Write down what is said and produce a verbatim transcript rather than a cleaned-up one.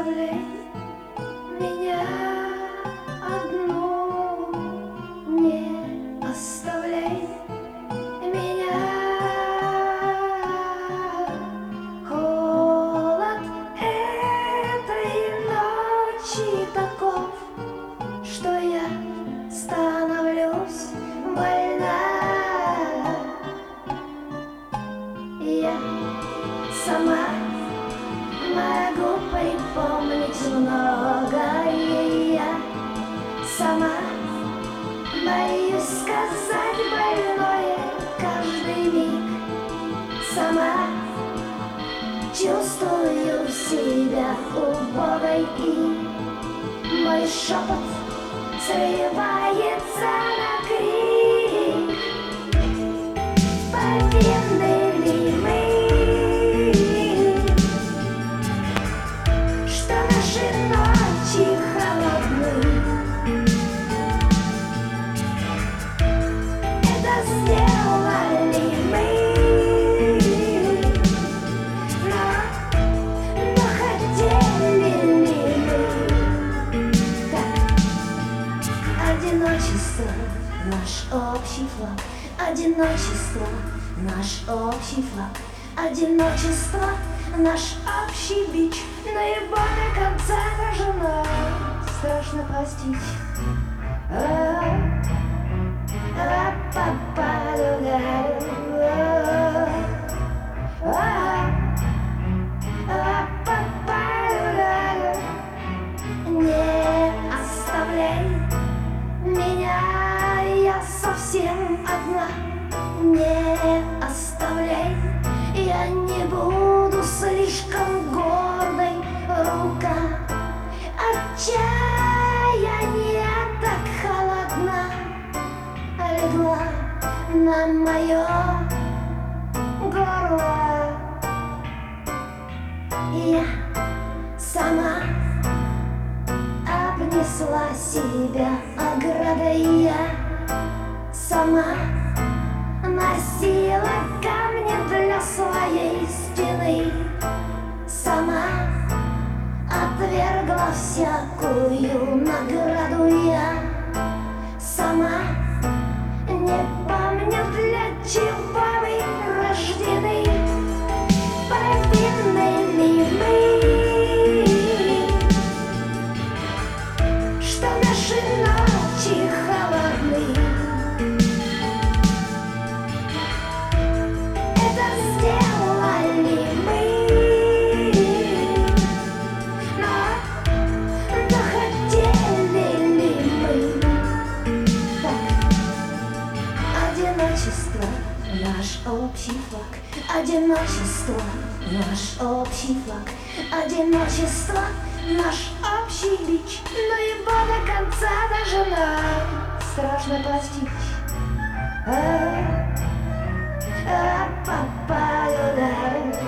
оставляй меня одну, не оставляй меня. Холод этой ночи таков, что я становлюсь больна. Я сама могу припомнить многое, я сама боюсь сказать больное каждый миг, сама чувствую себя убогой, и мой шепот срывается на крик. Повинны ли мы, что наши ночи холодны? Это сделали мы, но, но хотели ли мы так? Одиночество — наш общий флаг, одиночество — наш общий флаг, одиночество — наш общий бич, но его до конца даже нам страшно простить. Не оставляй меня, я совсем одна. Не оставляй, я не буду слишком гордой. Рука отчаяния так холодна легла на мое горло. Я сама обнесла себя оградой, я сама носила камни для своей стены, сама отвергла всякую награду, я сама не помню, для чего мы рождены. Повинны ли мы, что наши ночи холодны? Одиночество — наш общий флаг, одиночество — наш общий флаг, одиночество — наш общий бич, но его до конца даже нам страшно простить. А, а, папа, да.